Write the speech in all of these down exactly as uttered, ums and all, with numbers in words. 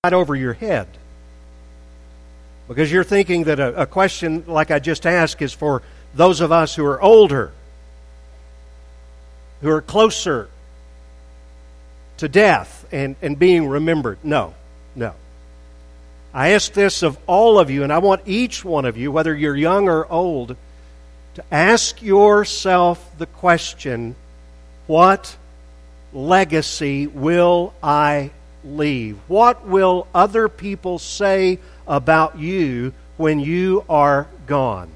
right over your head. Because you're thinking that a, a question like I just asked is for those of us who are older, who are closer to death and, and being remembered. No, no. I ask this of all of you, and I want each one of you, whether you're young or old, to ask yourself the question, what legacy will I leave? What will other people say about you when you are gone?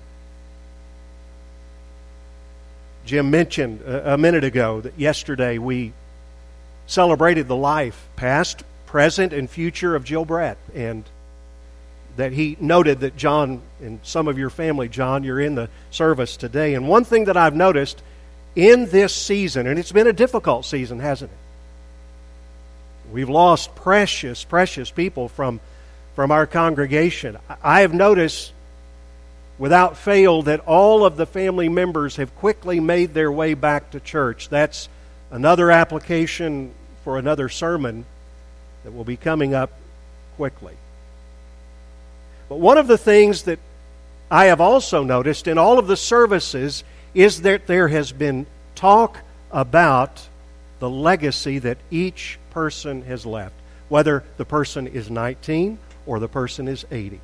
Jim mentioned a minute ago that yesterday we celebrated the life, past, present, and future of Jill Brett, and that he noted that John, and some of your family, John, you're in the service today. And one thing that I've noticed in this season, and it's been a difficult season, hasn't it? We've lost precious, precious people from, from our congregation. I have noticed without fail that all of the family members have quickly made their way back to church. That's another application for another sermon that will be coming up quickly. But one of the things that I have also noticed in all of the services is that there has been talk about the legacy that each person has left, whether the person is nineteen or the person is eighty.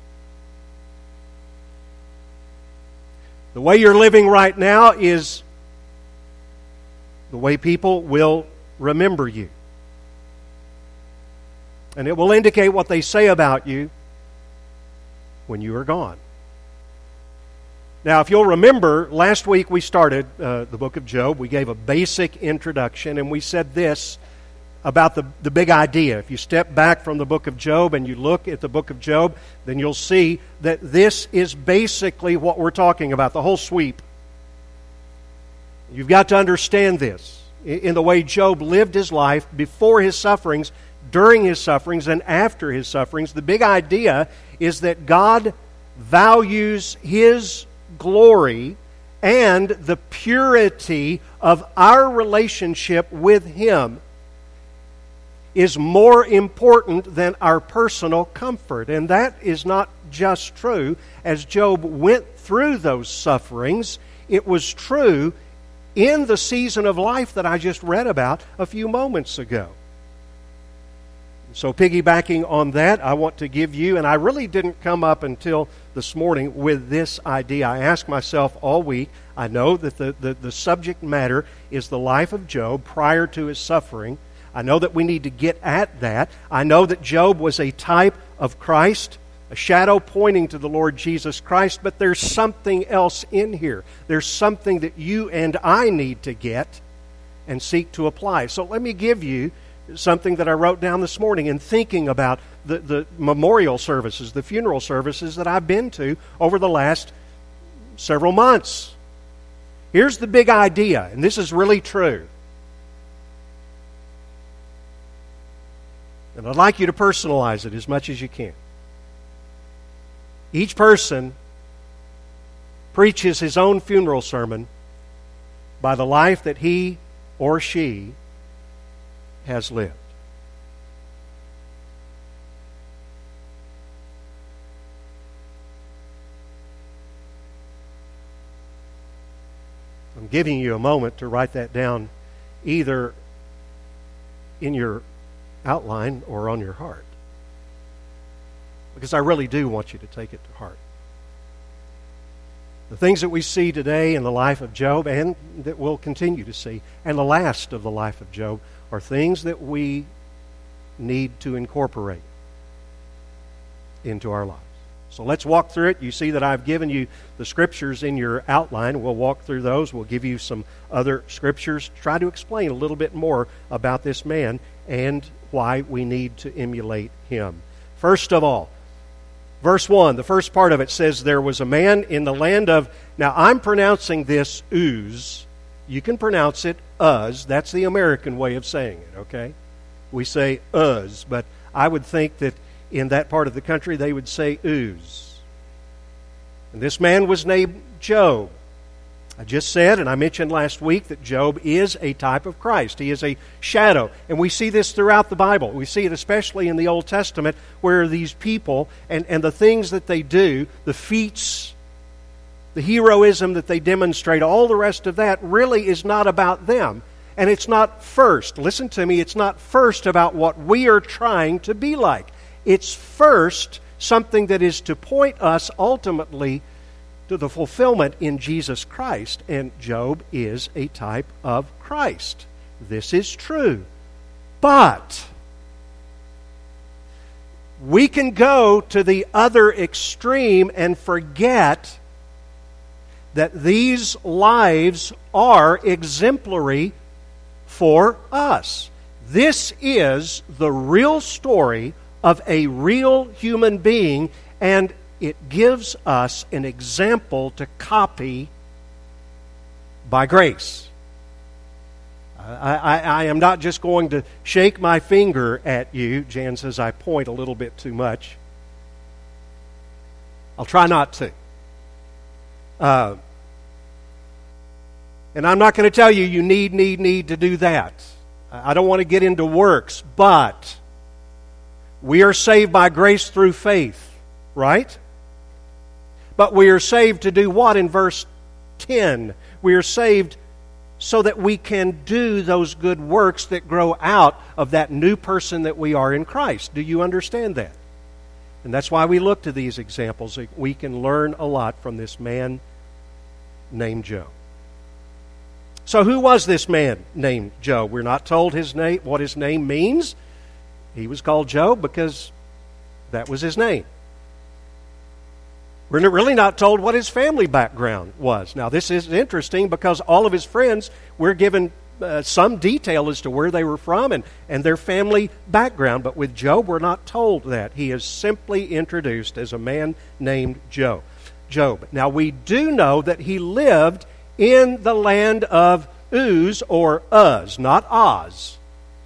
The way you're living right now is the way people will remember you. And it will indicate what they say about you when you are gone. Now, if you'll remember, last week we started uh, the book of Job. We gave a basic introduction, and we said this about the, the big idea. If you step back from the book of Job and you look at the book of Job, then you'll see that this is basically what we're talking about, the whole sweep. You've got to understand this in the way Job lived his life before his sufferings, during his sufferings, and after his sufferings. The big idea is that God values His glory and the purity of our relationship with Him is more important than our personal comfort. And that is not just true as Job went through those sufferings. It was true in the season of life that I just read about a few moments ago. So piggybacking on that, I want to give you, and I really didn't come up until this morning with this idea. I asked myself all week, I know that the, the, the subject matter is the life of Job prior to his suffering. I know that we need to get at that. I know that Job was a type of Christ, a shadow pointing to the Lord Jesus Christ, but there's something else in here. There's something that you and I need to get and seek to apply. So let me give you something that I wrote down this morning in thinking about the, the memorial services, the funeral services that I've been to over the last several months. Here's the big idea, and this is really true. And I'd like you to personalize it as much as you can. Each person preaches his own funeral sermon by the life that he or she has lived. I'm giving you a moment to write that down either in your outline or on your heart, because I really do want you to take it to heart. The things that we see today in the life of Job, and that we'll continue to see, and the last of the life of Job, are things that we need to incorporate into our lives. So let's walk through it. You see that I've given you the scriptures in your outline. We'll walk through those. We'll give you some other scriptures. Try to explain a little bit more about this man and why we need to emulate him. First of all, verse one, the first part of it says, there was a man in the land of... Now, I'm pronouncing this Uz. You can pronounce it Uz. That's the American way of saying it, okay? We say Uz, but I would think that in that part of the country they would say Uz. And this man was named Job. I just said, and I mentioned last week, that Job is a type of Christ. He is a shadow. And we see this throughout the Bible. We see it especially in the Old Testament, where these people and, and the things that they do, the feats, the heroism that they demonstrate, all the rest of that really is not about them. And it's not first, listen to me, it's not first about what we are trying to be like. It's first something that is to point us ultimately to the fulfillment in Jesus Christ. And Job is a type of Christ. This is true. But we can go to the other extreme and forget that these lives are exemplary for us. This is the real story of a real human being, and it gives us an example to copy by grace. I, I, I am not just going to shake my finger at you. Jan says I point a little bit too much. I'll try not to. Uh, and I'm not going to tell you you need, need, need to do that. I don't want to get into works, but we are saved by grace through faith, right? But we are saved to do what in verse ten? We are saved so that we can do those good works that grow out of that new person that we are in Christ. Do you understand that? And that's why we look to these examples. We can learn a lot from this man named Job. So who was this man named Job? We're not told his name, what his name means. He was called Job because that was his name. We're really not told what his family background was. Now, this is interesting because all of his friends, we're given uh, some detail as to where they were from and, and their family background. But with Job, we're not told that. He is simply introduced as a man named Job. Job. Now, we do know that he lived in the land of Uz or Uz, not Oz.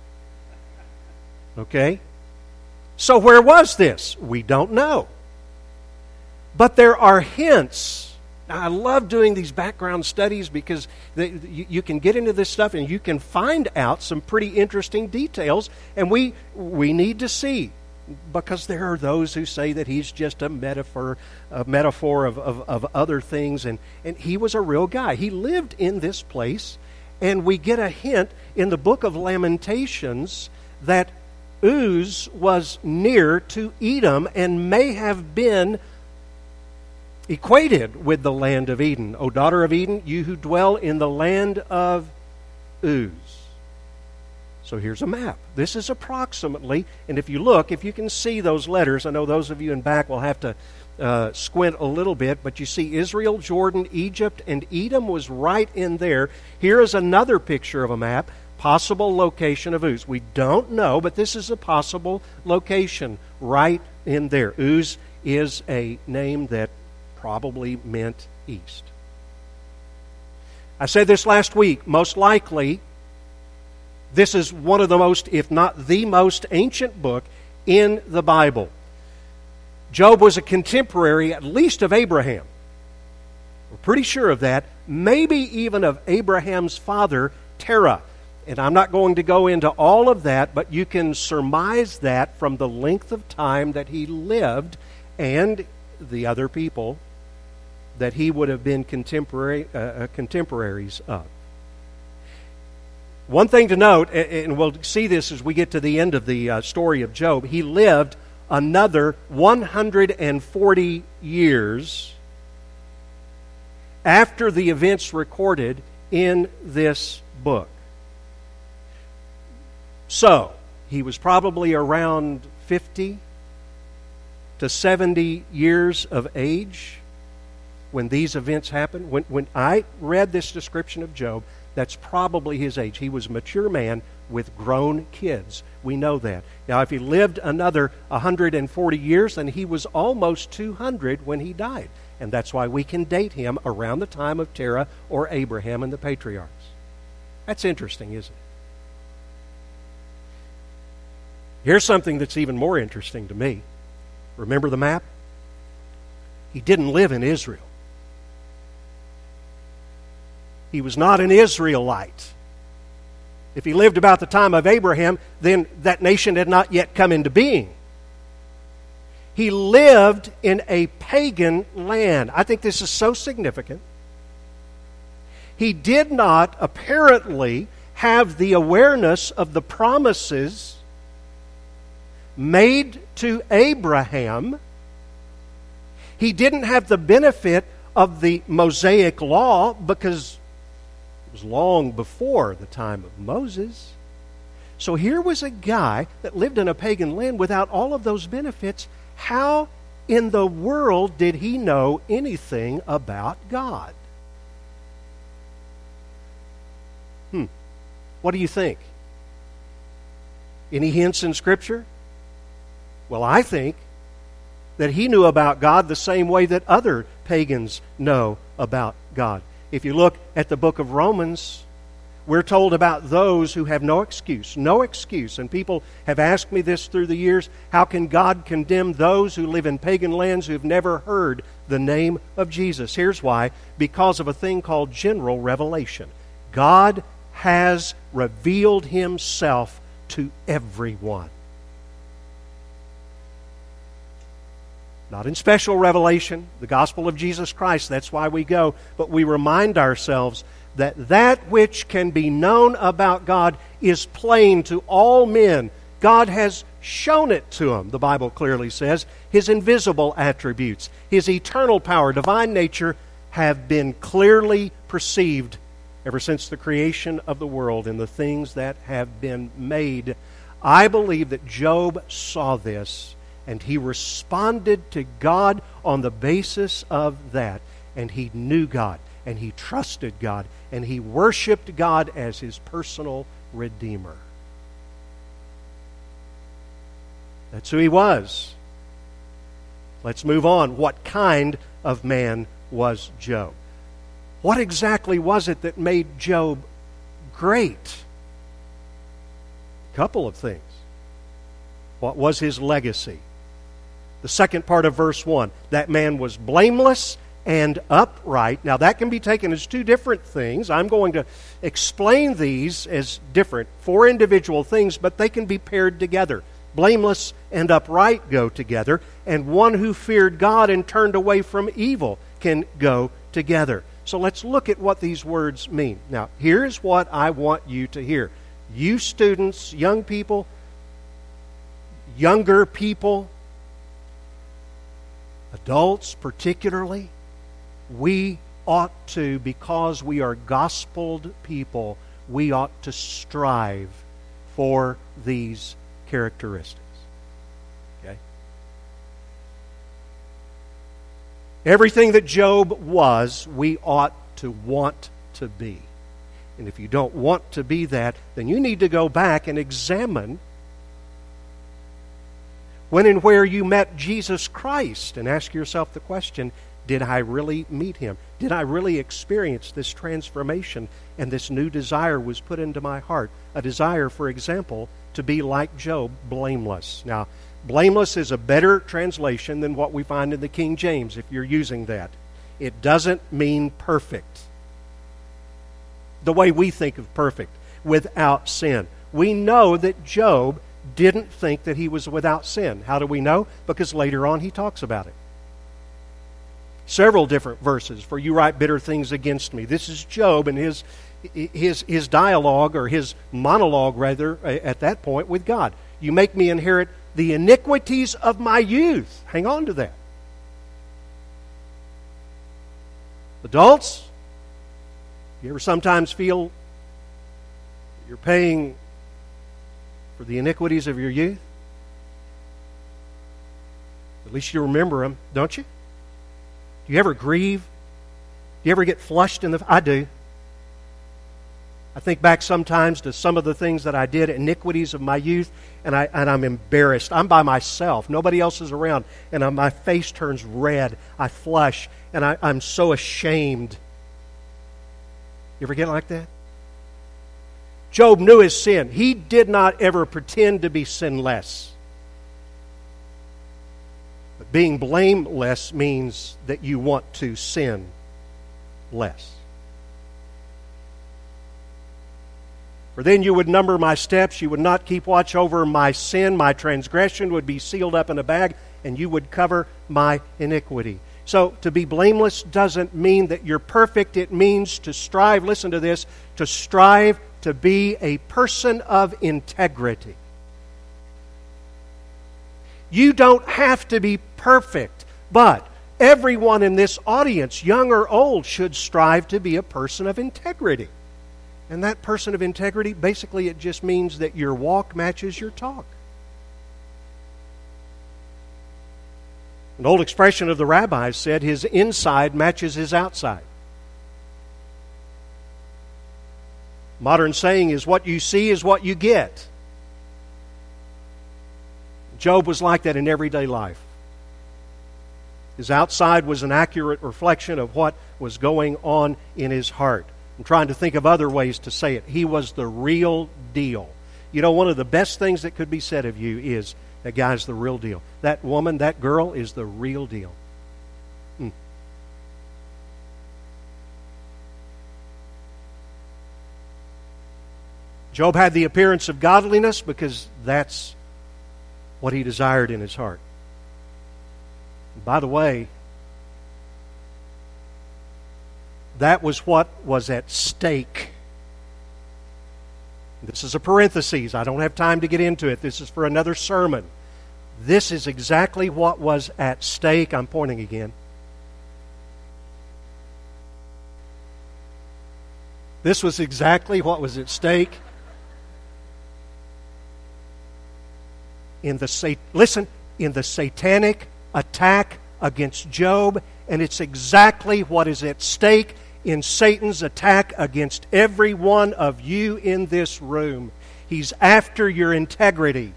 Okay? So where was this? We don't know. But there are hints. Now, I love doing these background studies because they, you, you can get into this stuff and you can find out some pretty interesting details. And we we need to see, because there are those who say that he's just a metaphor, a metaphor of, of, of other things. And, and he was a real guy. He lived in this place. And we get a hint in the book of Lamentations that Uz was near to Edom and may have been equated with the land of Eden. O daughter of Eden, you who dwell in the land of Uz. So here's a map. This is approximately, and if you look, if you can see those letters, I know those of you in back will have to uh, squint a little bit, but you see Israel, Jordan, Egypt, and Edom was right in there. Here is another picture of a map, possible location of Uz. We don't know, but this is a possible location right in there. Uz is a name that probably meant east. I said this last week. Most likely, this is one of the most, if not the most ancient book in the Bible. Job was a contemporary, at least of Abraham. We're pretty sure of that. Maybe even of Abraham's father, Terah. And I'm not going to go into all of that, but you can surmise that from the length of time that he lived and the other people that he would have been contemporary uh, contemporaries of. One thing to note, and we'll see this as we get to the end of the uh, story of Job, he lived another one hundred forty years after the events recorded in this book. So, he was probably around fifty to seventy years of age when these events happened. When, when I read this description of Job, that's probably his age. He was a mature man with grown kids. We know that. Now, if he lived another one hundred forty years, then he was almost two hundred when he died. And that's why we can date him around the time of Terah or Abraham and the patriarchs. That's interesting, isn't it? Here's something that's even more interesting to me. Remember the map? He didn't live in Israel. He was not an Israelite. If he lived about the time of Abraham, then that nation had not yet come into being. He lived in a pagan land. I think this is so significant. He did not apparently have the awareness of the promises made to Abraham. He didn't have the benefit of the Mosaic law because it was long before the time of Moses. So here was a guy that lived in a pagan land without all of those benefits. How in the world did he know anything about God? Hmm. What do you think? Any hints in Scripture? Well, I think that he knew about God the same way that other pagans know about God. If you look at the book of Romans, we're told about those who have no excuse, no excuse. And people have asked me this through the years, how can God condemn those who live in pagan lands who've never heard the name of Jesus? Here's why. Because of a thing called general revelation. God has revealed Himself to everyone. Not in special revelation, the gospel of Jesus Christ, that's why we go, but we remind ourselves that that which can be known about God is plain to all men. God has shown it to them, the Bible clearly says. His invisible attributes, His eternal power, divine nature, have been clearly perceived ever since the creation of the world and the things that have been made. I believe that Job saw this, and he responded to God on the basis of that. And he knew God, and he trusted God, and he worshiped God as his personal Redeemer. That's who he was. Let's move on. What kind of man was Job? What exactly was it that made Job great? A couple of things. What was his legacy? The second part of verse one, that man was blameless and upright. Now that can be taken as two different things. I'm going to explain these as different, four individual things, but they can be paired together. Blameless and upright go together, and one who feared God and turned away from evil can go together. So let's look at what these words mean. Now, here's what I want you to hear. You students, young people, younger people, adults particularly, we ought to, because we are gospeled people, we ought to strive for these characteristics. Okay? Everything that Job was, we ought to want to be. And if you don't want to be that, then you need to go back and examine when and where you met Jesus Christ and ask yourself the question, did I really meet Him? Did I really experience this transformation and this new desire was put into my heart? A desire, for example, to be like Job, blameless. Now, blameless is a better translation than what we find in the King James, if you're using that. It doesn't mean perfect, the way we think of perfect, without sin. We know that Job didn't think that he was without sin. How do we know? Because later on he talks about it. Several different verses. For you write bitter things against me. This is Job and his his his dialogue, or his monologue rather, at that point with God. You make me inherit the iniquities of my youth. Hang on to that. Adults, you ever sometimes feel you're paying for the iniquities of your youth? At least you remember them, don't you? Do you ever grieve? Do you ever get flushed in the... I do. I think back sometimes to some of the things that I did, iniquities of my youth, and, I, and I'm embarrassed. I'm by myself. Nobody else is around. And I, my face turns red. I flush, and I, I'm so ashamed. You ever get like that? Job knew his sin. He did not ever pretend to be sinless. But being blameless means that you want to sin less. For then you would number my steps, you would not keep watch over my sin, my transgression would be sealed up in a bag, and you would cover my iniquity. So to be blameless doesn't mean that you're perfect. It means to strive, listen to this, to strive to be a person of integrity. You don't have to be perfect, but everyone in this audience, young or old, should strive to be a person of integrity. And that person of integrity, basically it just means that your walk matches your talk. An old expression of the rabbis said, his inside matches his outside. Modern saying is, what you see is what you get. Job was like that in everyday life. His outside was an accurate reflection of what was going on in his heart. I'm trying to think of other ways to say it. He was the real deal. You know, one of the best things that could be said of you is, that guy's the real deal. That woman, that girl is the real deal. Hmm. Job had the appearance of godliness because that's what he desired in his heart. And by the way, that was what was at stake. This is a parenthesis. I don't have time to get into it. This is for another sermon. This is exactly what was at stake. I'm pointing again. This was exactly what was at stake in the sat- listen, in the satanic attack against Job, and it's exactly what is at stake in Satan's attack against every one of you in this room. He's after your integrity.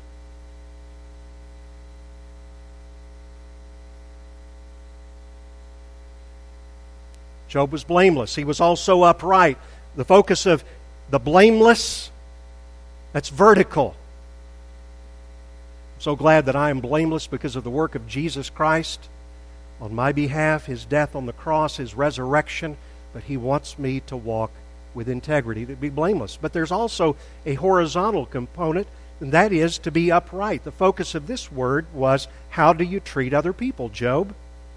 Job was blameless. He was also upright. The focus of the blameless, that's vertical. I'm so glad that I am blameless because of the work of Jesus Christ on my behalf, His death on the cross, His resurrection. But He wants me to walk with integrity, to be blameless. But there's also a horizontal component, and that is to be upright. The focus of this word was, how do you treat other people, Job?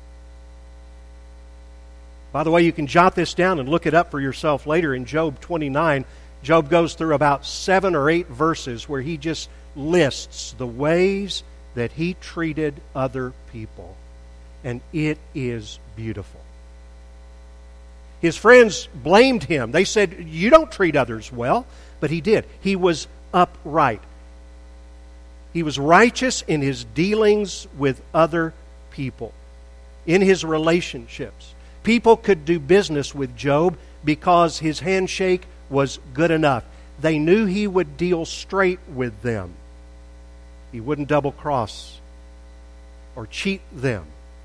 By the way, you can jot this down and look it up for yourself later in Job twenty-nine. Job goes through about seven or eight verses where he just lists the ways that he treated other people. And it is beautiful. His friends blamed him. They said, you don't treat others well. But he did. He was upright. He was righteous in his dealings with other people, in his relationships. People could do business with Job because his handshake was good enough. They knew he would deal straight with them. He wouldn't double-cross or cheat them.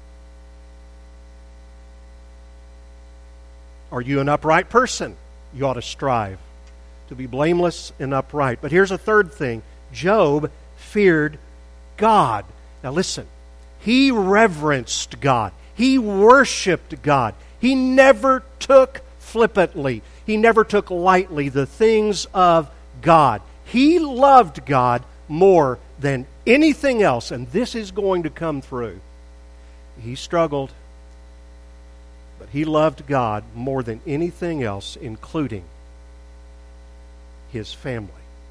Are you an upright person? You ought to strive to be blameless and upright. But here's a third thing. Job feared God. Now listen, he reverenced God. He worshiped God. He never took flippantly, he never took lightly the things of God. He loved God more than anything else, and this is going to come through. He struggled, but he loved God more than anything else, including his family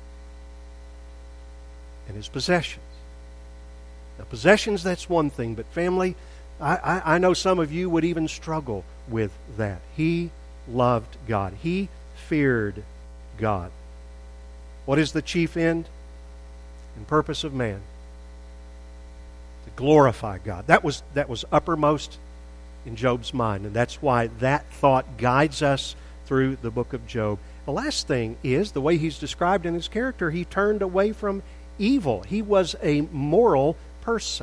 and his possessions. Now, possessions, that's one thing, but family, I, I, I know some of you would even struggle with that. He loved God. He feared God. What is the chief end and purpose of man? To glorify God. That was, that was uppermost in Job's mind, and that's why that thought guides us through the book of Job. The last thing is, the way he's described in his character, he turned away from evil. He was a moral person.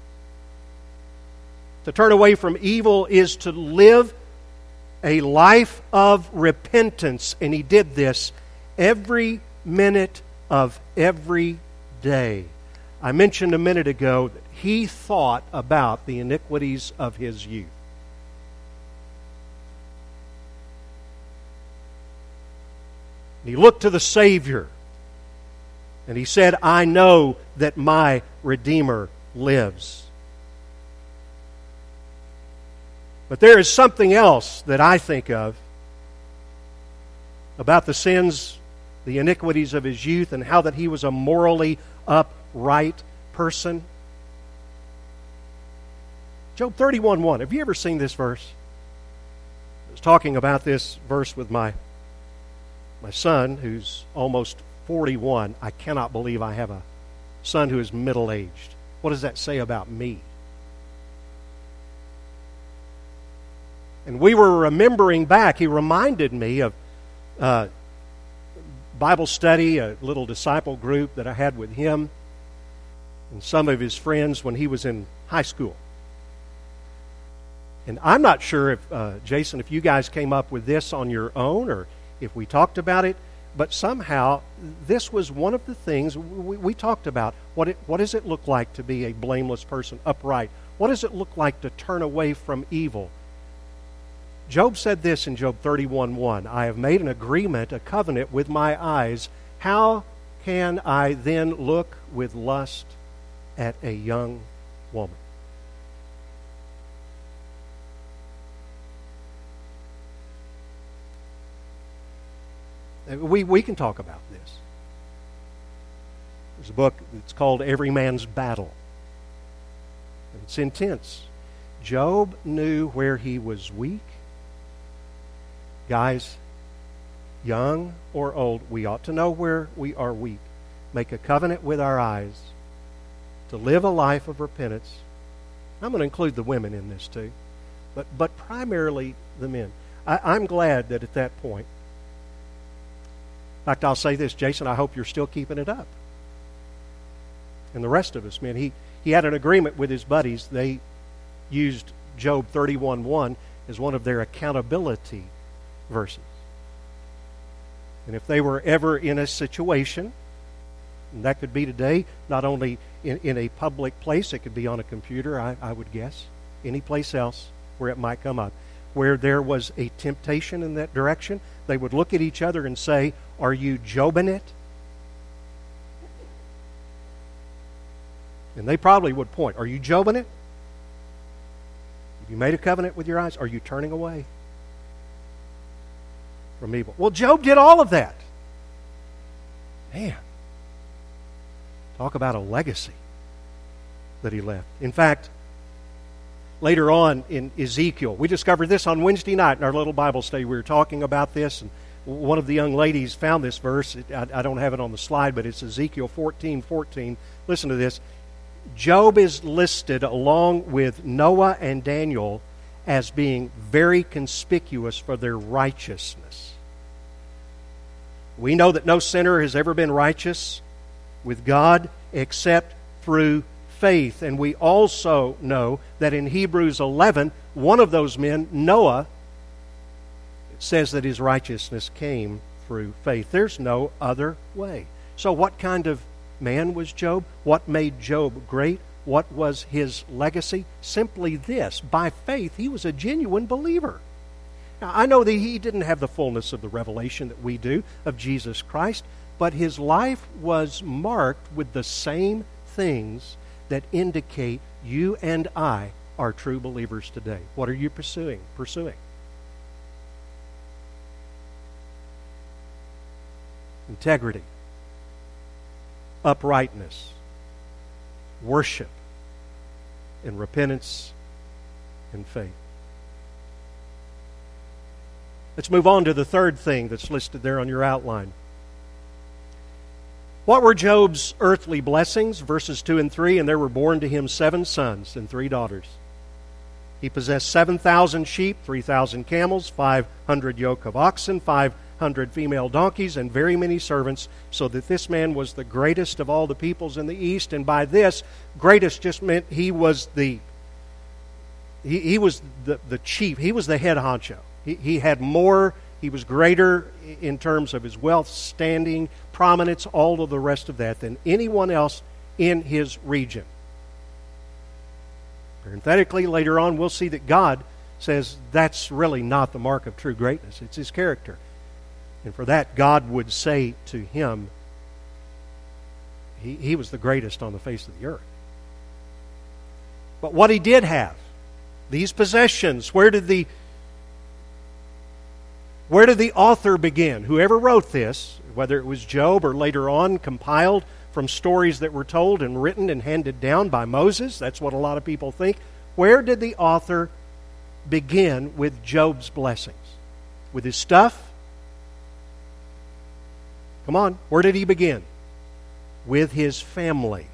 To turn away from evil is to live a life of repentance, and he did this every minute of every day. I mentioned a minute ago that he thought about the iniquities of his youth. He looked to the Savior, and he said, I know that my Redeemer lives. But there is something else that I think of about the sins, the iniquities of his youth, and how that he was a morally upright person. Job thirty-one one. Have you ever seen this verse? I was talking about this verse with my, my son, who's almost forty-one. I cannot believe I have a son who is middle-aged. What does that say about me? And we were remembering back. He reminded me of uh, Bible study, a little disciple group that I had with him and some of his friends when he was in high school. And I'm not sure if, uh, Jason, if you guys came up with this on your own or if we talked about it, but somehow this was one of the things we, we talked about. What, it, what does it look like to be a blameless person, upright? What does it look like to turn away from evil? Job said this in Job thirty-one one, I have made an agreement, a covenant with my eyes. How can I then look with lust at a young woman? We, we can talk about this. There's a book that's called Every Man's Battle. It's intense. Job knew where he was weak. Guys, young or old, we ought to know where we are weak. Make a covenant with our eyes to live a life of repentance. I'm going to include the women in this too, but, but primarily the men. I, I'm glad that at that point, in fact, I'll say this, Jason, I hope you're still keeping it up. And the rest of us, man, he, he had an agreement with his buddies. They used Job thirty-one one as one of their accountability verses. And if they were ever in a situation, and that could be today, not only in, in a public place, it could be on a computer, I, I would guess, any place else where it might come up, where there was a temptation in that direction, they would look at each other and say, are you Jobing it? And they probably would point, are you Jobing it? Have you made a covenant with your eyes? Are you turning away from evil? Well, Job did all of that. Man, talk about a legacy that he left. In fact, later on in Ezekiel, we discovered this on Wednesday night in our little Bible study. We were talking about this, and one of the young ladies found this verse. I, I don't have it on the slide, but it's Ezekiel fourteen fourteen. Listen to this. Job is listed along with Noah and Daniel as being very conspicuous for their righteousness. We know that no sinner has ever been righteous with God except through faith. And we also know that in Hebrews eleven, one of those men, Noah, it says that his righteousness came through faith. There's no other way. So what kind of man was Job? What made Job great? What was his legacy? Simply this. By faith, he was a genuine believer. Now, I know that he didn't have the fullness of the revelation that we do of Jesus Christ, but his life was marked with the same things that indicate you and I are true believers today. What are you pursuing? Pursuing. Integrity. Uprightness, worship, and repentance and faith. Let's move on to the third thing that's listed there on your outline. What were Job's earthly blessings? Verses two and three, and there were born to him seven sons and three daughters. He possessed seven thousand sheep, three thousand camels, five hundred yoke of oxen, five hundred female donkeys, and very many servants, so that this man was the greatest of all the peoples in the east. And by this, greatest just meant he was the he, he was the, the chief. He was the head honcho. He, he had more, he was greater in terms of his wealth, standing, prominence, all of the rest of that than anyone else in his region. Parenthetically, later on, we'll see that God says that's really not the mark of true greatness. It's his character. And for that, God would say to him, he, he was the greatest on the face of the earth. But what he did have, these possessions, where did the where did the author begin? Whoever wrote this, whether it was Job or later on compiled from stories that were told and written and handed down by Moses, that's what a lot of people think. Where did the author begin with Job's blessings? With his stuff? Come on, where did he begin? With his family.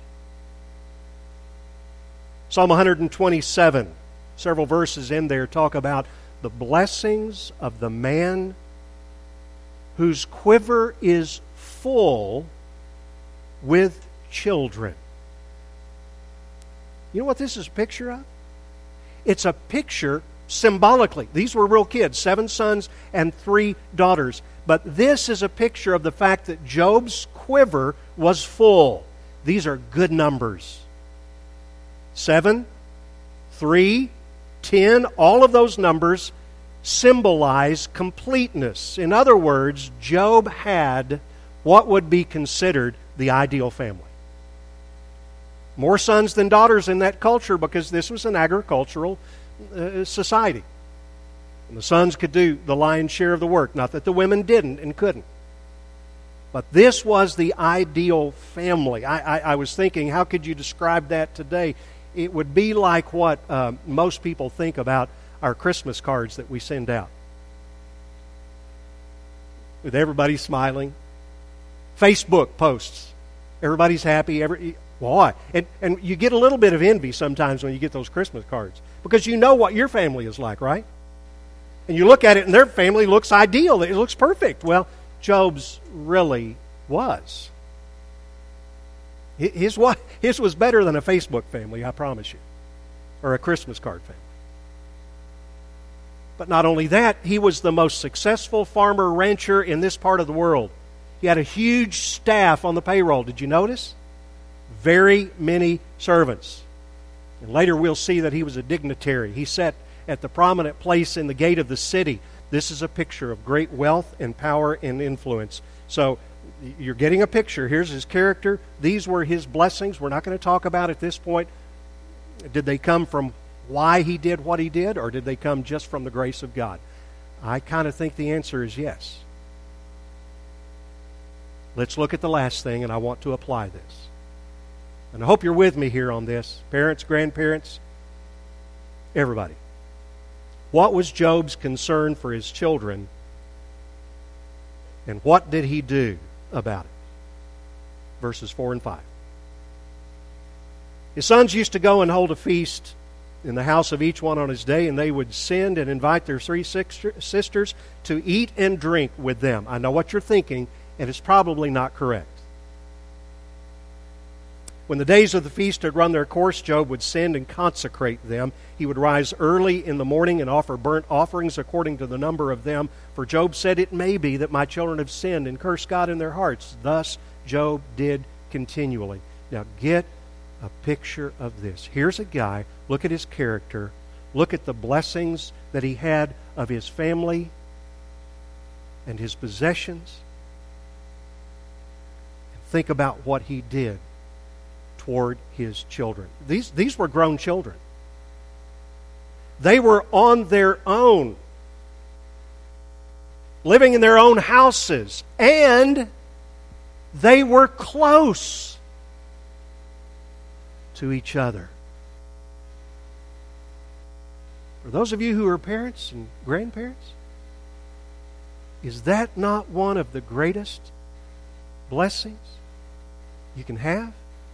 Psalm one twenty-seven, several verses in there talk about the blessings of the man whose quiver is full with children. You know what this is a picture of? It's a picture symbolically. These were real kids, seven sons and three daughters. But this is a picture of the fact that Job's quiver was full. These are good numbers. Seven, three, ten, all of those numbers symbolize completeness. In other words, Job had what would be considered the ideal family. More sons than daughters in that culture because this was an agricultural uh, society. And the sons could do the lion's share of the work. Not that the women didn't and couldn't. But this was the ideal family. I, I, I was thinking, how could you describe that today? It would be like what uh, most people think about our Christmas cards that we send out. With everybody smiling. Facebook posts. Everybody's happy. Every, why? And, and you get a little bit of envy sometimes when you get those Christmas cards. Because you know what your family is like, right? And you look at it and their family looks ideal. It looks perfect. Well, Job's really was. His, his was better than a Facebook family, I promise you. Or a Christmas card family. But not only that, he was the most successful farmer rancher in this part of the world. He had a huge staff on the payroll. Did you notice? Very many servants. And later we'll see that he was a dignitary. He sat at the prominent place in the gate of the city. This is a picture of great wealth and power and influence. So you're getting a picture. Here's his character. These were his blessings. We're not going to talk about at this point. Did they come from why he did what he did, or did they come just from the grace of God? I kind of think the answer is yes. Let's look at the last thing, and I want to apply this. And I hope you're with me here on this. Parents, grandparents, everybody. What was Job's concern for his children, and what did he do about it? Verses four and five. His sons used to go and hold a feast in the house of each one on his day, and they would send and invite their three sisters to eat and drink with them. I know what you're thinking, and it's probably not correct. When the days of the feast had run their course, Job would send and consecrate them. He would rise early in the morning and offer burnt offerings according to the number of them. For Job said, "It may be that my children have sinned and cursed God in their hearts." Thus Job did continually. Now get a picture of this. Here's a guy, look at his character, look at the blessings that he had of his family and his possessions, and think about what he did toward his children. These, these were grown children. They were on their own, living in their own houses, and they were close to each other. For those of you who are parents and grandparents, is that not one of the greatest blessings you can have?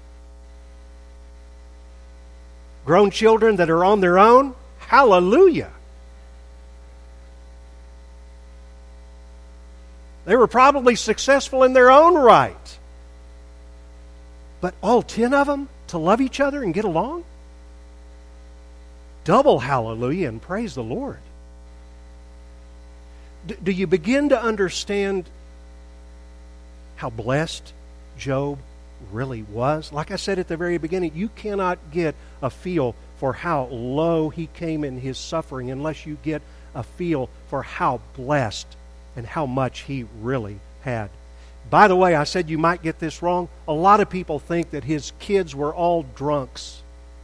Grown children that are on their own? Hallelujah! They were probably successful in their own right. But all ten of them to love each other and get along? Double hallelujah and praise the Lord. D- do you begin to understand how blessed Job really was? Like I said at the very beginning, you cannot get a feel for how low he came in his suffering unless you get a feel for how blessed and how much he really had. By the way, I said you might get this wrong. A lot of people think that his kids were all drunks.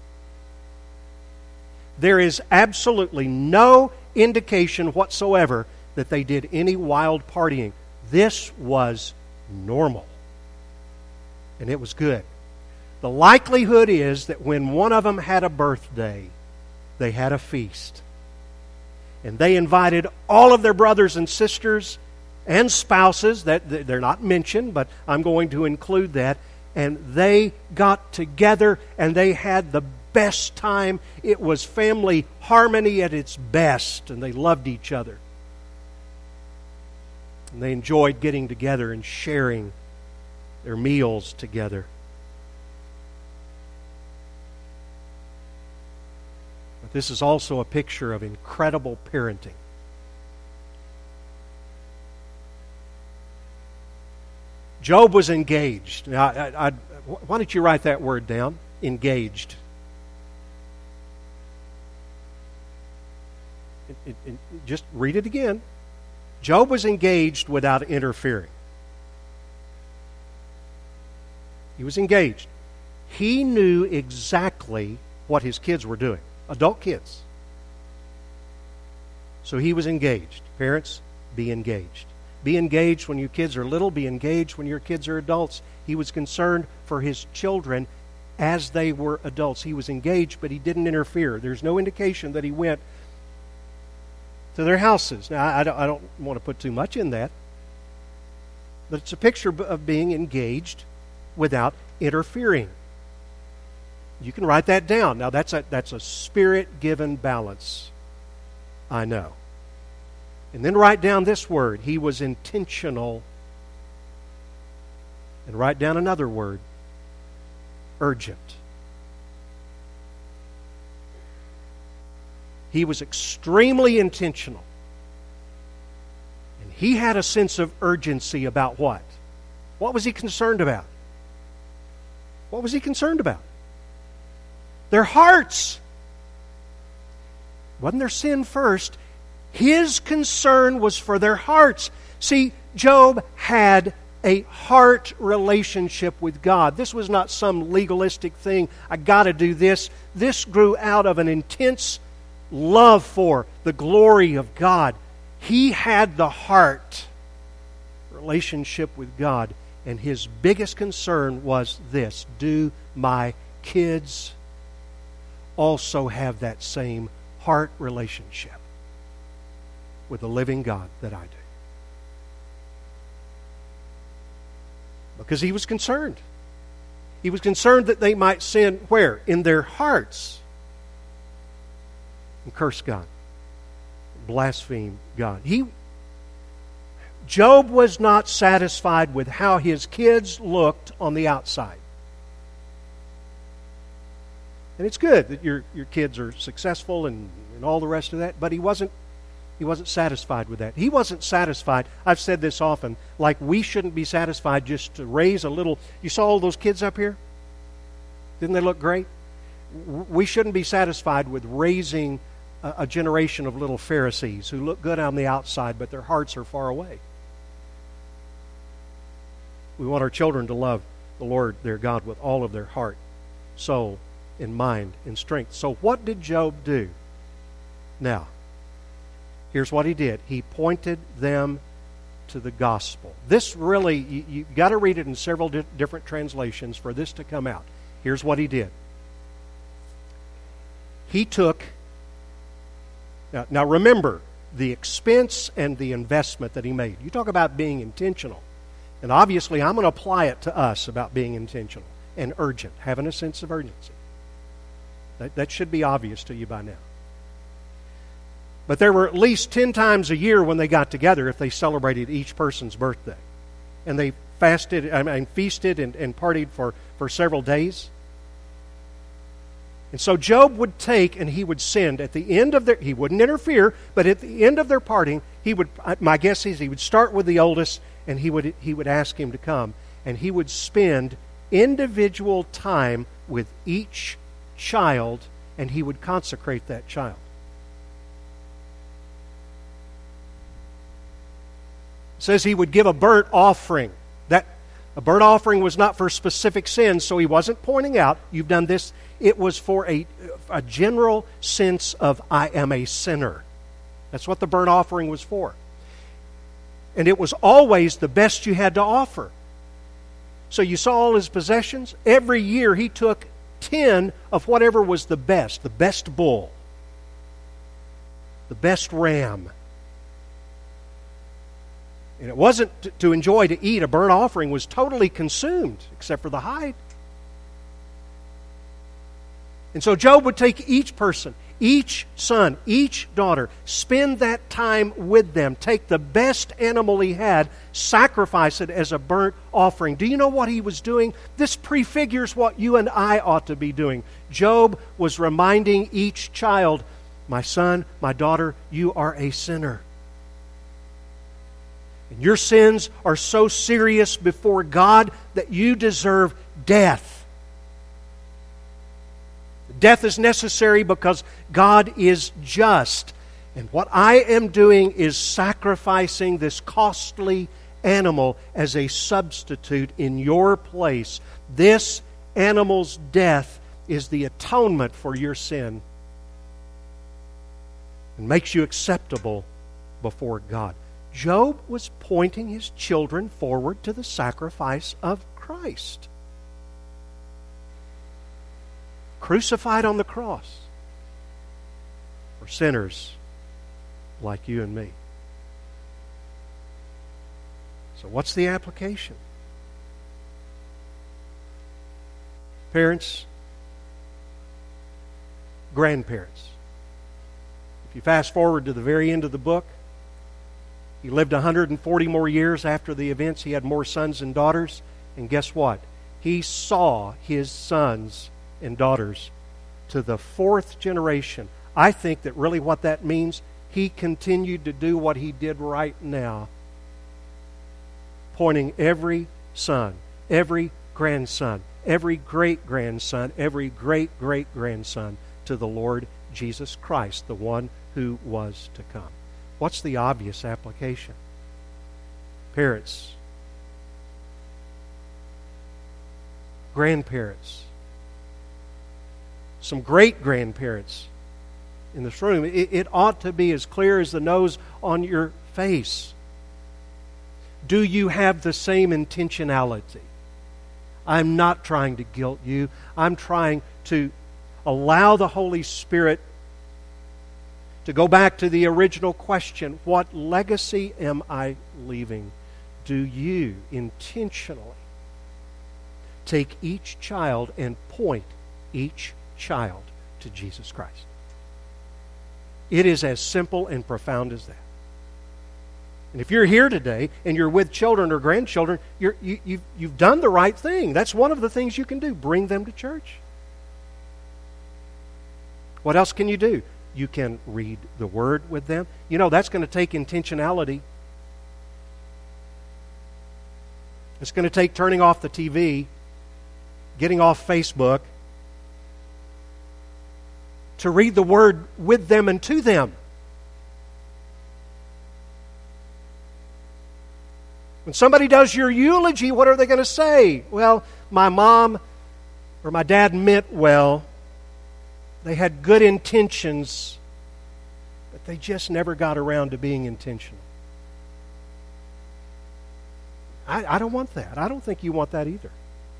There is absolutely no indication whatsoever that they did any wild partying. This was normal. And it was good. The likelihood is that when one of them had a birthday, they had a feast. And they invited all of their brothers and sisters and spouses. That they're not mentioned, but I'm going to include that. And they got together and they had the best time. It was family harmony at its best, and they loved each other. And they enjoyed getting together and sharing their meals together. But this is also a picture of incredible parenting. Job was engaged. Now, I, I, why don't you write that word down? Engaged. It, it, it, just read it again. Job was engaged without interfering. He was engaged. He knew exactly what his kids were doing. Adult kids. So he was engaged. Parents, be engaged. Be engaged when your kids are little. Be engaged when your kids are adults. He was concerned for his children as they were adults. He was engaged, but he didn't interfere. There's no indication that he went to their houses. Now, I don't, I don't want to put too much in that, but it's a picture of being engaged without interfering. You can write that down. Now, that's a, that's a Spirit-given balance, I know. And then write down this word. He was intentional. And write down another word. Urgent. He was extremely intentional. And he had a sense of urgency about what? What was he concerned about? What was he concerned about? Their hearts. Wasn't their sin first. His concern was for their hearts. See, Job had a heart relationship with God. This was not some legalistic thing. I got to do this. This grew out of an intense love for the glory of God. He had the heart relationship with God, and his biggest concern was this: do my kids also have that same heart relationship with the living God that I do? Because he was concerned. He was concerned that they might sin where? In their hearts. And curse God. Blaspheme God. He, Job was not satisfied with how his kids looked on the outside. And it's good that your, your kids are successful and, and all the rest of that, but he wasn't He wasn't satisfied with that. He wasn't satisfied. I've said this often, like we shouldn't be satisfied just to raise a little. You saw all those kids up here? Didn't they look great? We shouldn't be satisfied with raising a, a generation of little Pharisees who look good on the outside, but their hearts are far away. We want our children to love the Lord their God with all of their heart, soul, and mind, and strength. So what did Job do? Now, here's what he did. He pointed them to the gospel. This really, you, you've got to read it in several di- different translations for this to come out. Here's what he did. He took, now, now remember, the expense and the investment that he made. You talk about being intentional. And obviously, I'm going to apply it to us about being intentional and urgent, having a sense of urgency. That, that should be obvious to you by now. But there were at least ten times a year when they got together if they celebrated each person's birthday. And they fasted, I mean, feasted and, and partied for, for several days. And so Job would take and he would send at the end of their, he wouldn't interfere, but at the end of their parting, he would, my guess is he would start with the oldest and he would, he would ask him to come. And he would spend individual time with each child and he would consecrate that child. It says he would give a burnt offering. That a burnt offering was not for specific sins, so he wasn't pointing out, you've done this. It was for a, a general sense of, I am a sinner. That's what the burnt offering was for. And it was always the best you had to offer. So you saw all his possessions. Every year he took ten of whatever was the best, the best bull, the best ram. And it wasn't to enjoy, to eat. A burnt offering was totally consumed, except for the hide. And so Job would take each person, each son, each daughter, spend that time with them, take the best animal he had, sacrifice it as a burnt offering. Do you know what he was doing? This prefigures what you and I ought to be doing. Job was reminding each child, my son, my daughter, you are a sinner. And your sins are so serious before God that you deserve death. Death is necessary because God is just. And what I am doing is sacrificing this costly animal as a substitute in your place. This animal's death is the atonement for your sin and makes you acceptable before God. Job was pointing his children forward to the sacrifice of Christ, crucified on the cross for sinners like you and me. So what's the application? Parents, grandparents. If you fast forward to the very end of the book, he lived one hundred forty more years after the events. He had more sons and daughters. And guess what? He saw his sons and daughters to the fourth generation. I think that really what that means, he continued to do what he did right now, pointing every son, every grandson, every great-grandson, every great-great-grandson to the Lord Jesus Christ, the one who was to come. What's the obvious application? Parents, grandparents, some great-grandparents in this room. It, it ought to be as clear as the nose on your face. Do you have the same intentionality? I'm not trying to guilt you. I'm trying to allow the Holy Spirit to go back to the original question, what legacy am I leaving? Do you intentionally take each child and point each child to Jesus Christ? It is as simple and profound as that. And if you're here today and you're with children or grandchildren, you're, you, you've, you've done the right thing. That's one of the things you can do. Bring them to church. What else can you do? You can read the Word with them. You know, that's going to take intentionality. It's going to take turning off the T V, getting off Facebook, to read the Word with them and to them. When somebody does your eulogy, what are they going to say? Well, my mom or my dad meant well. They had good intentions, but they just never got around to being intentional. I, I don't want that. I don't think you want that either.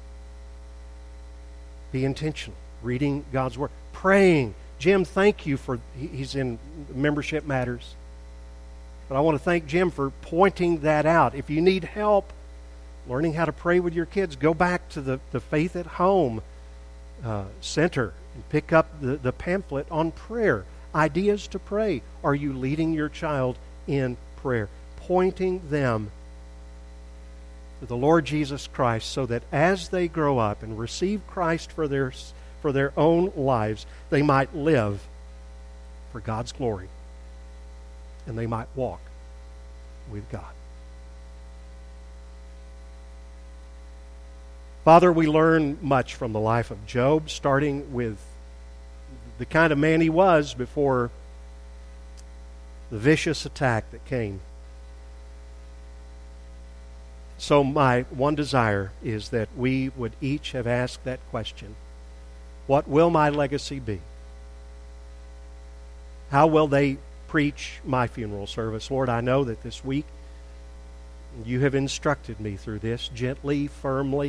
Be intentional. Reading God's Word. Praying. Jim, thank you for, he's in Membership Matters. But I want to thank Jim for pointing that out. If you need help learning how to pray with your kids, go back to the, the Faith at Home uh, Center and pick up the, the pamphlet on prayer. Ideas to pray. Are you leading your child in prayer? Pointing them to the Lord Jesus Christ so that as they grow up and receive Christ for their, for their own lives, they might live for God's glory. And they might walk with God. Father, we learn much from the life of Job, starting with the kind of man he was before the vicious attack that came. So my one desire is that we would each have asked that question. What will my legacy be? How will they preach my funeral service? Lord, I know that this week you have instructed me through this gently, firmly,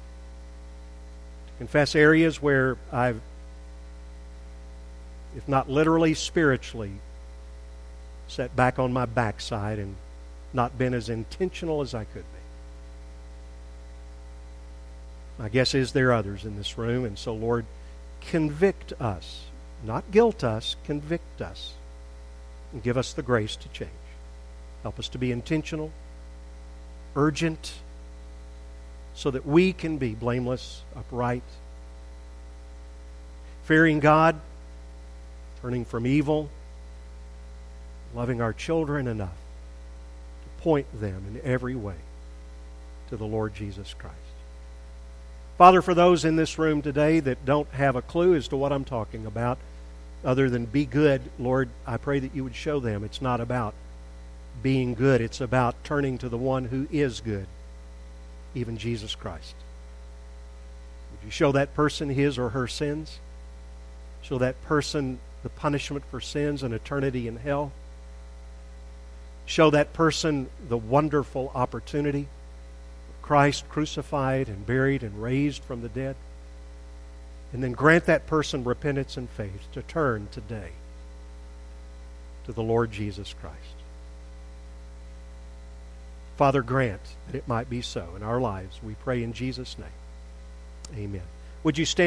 to confess areas where I've, if not literally, spiritually, set back on my backside and not been as intentional as I could be. My guess is there are others in this room, and so, Lord, convict us. Not guilt us, convict us. And give us the grace to change. Help us to be intentional, urgent, so that we can be blameless, upright, fearing God, turning from evil, loving our children enough to point them in every way to the Lord Jesus Christ. Father, for those in this room today that don't have a clue as to what I'm talking about, other than be good, Lord, I pray that you would show them it's not about being good. It's about turning to the one who is good, even Jesus Christ. Would you show that person his or her sins? Show that person the punishment for sins and eternity in hell? Show that person the wonderful opportunity of Christ crucified and buried and raised from the dead? And then grant that person repentance and faith to turn today to the Lord Jesus Christ. Father, grant that it might be so in our lives. We pray in Jesus' name. Amen. Would you stand?